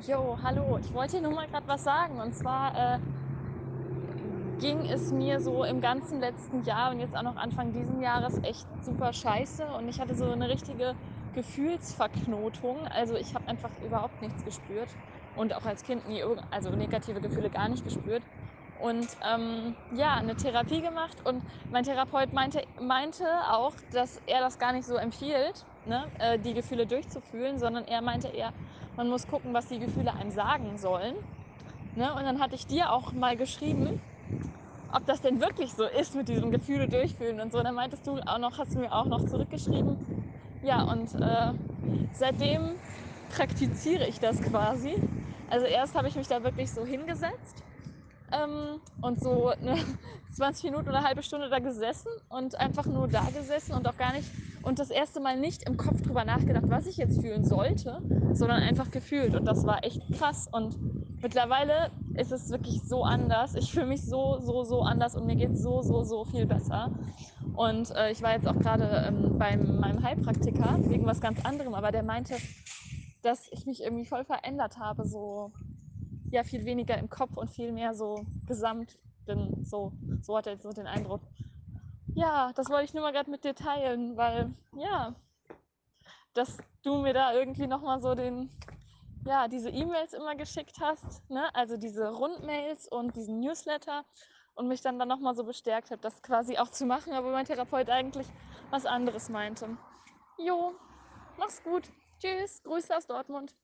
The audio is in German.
Jo, hallo. Ich wollte dir nur mal gerade was sagen. Und zwar ging es mir so im ganzen letzten Jahr und jetzt auch noch Anfang diesen Jahres echt super scheiße. Und ich hatte so eine richtige Gefühlsverknotung. Also ich habe einfach überhaupt nichts gespürt und auch als Kind nie, also negative Gefühle gar nicht gespürt. Und ja, eine Therapie gemacht und mein Therapeut meinte auch, dass er das gar nicht so empfiehlt, ne, die Gefühle durchzufühlen, sondern er meinte eher, man muss gucken, was die Gefühle einem sagen sollen. Ne? Und dann hatte ich dir auch mal geschrieben, ob das denn wirklich so ist mit diesem Gefühle durchfühlen und so. Dann meintest du auch noch, hast du mir auch noch zurückgeschrieben. Ja, und seitdem praktiziere ich das quasi. Also erst habe ich mich da wirklich so hingesetzt und so eine 20 Minuten oder eine halbe Stunde da gesessen und einfach nur da gesessen und auch gar nicht und das erste Mal nicht im Kopf drüber nachgedacht, was ich jetzt fühlen sollte, sondern einfach gefühlt und das war echt krass und mittlerweile ist es wirklich so anders. Ich fühle mich so anders und mir geht so viel besser. Und ich war jetzt auch gerade bei meinem Heilpraktiker wegen was ganz anderem, aber der meinte, dass ich mich irgendwie voll verändert habe, so ja viel weniger im Kopf und viel mehr so gesamt bin. So hat er jetzt so den Eindruck. Ja, das wollte ich nur mal gerade mit dir teilen, weil ja, dass du mir da irgendwie nochmal so diese E-Mails immer geschickt hast, ne? Also diese Rundmails und diesen Newsletter und mich dann nochmal so bestärkt hat, das quasi auch zu machen, aber mein Therapeut eigentlich was anderes meinte. Jo, mach's gut. Tschüss, Grüße aus Dortmund.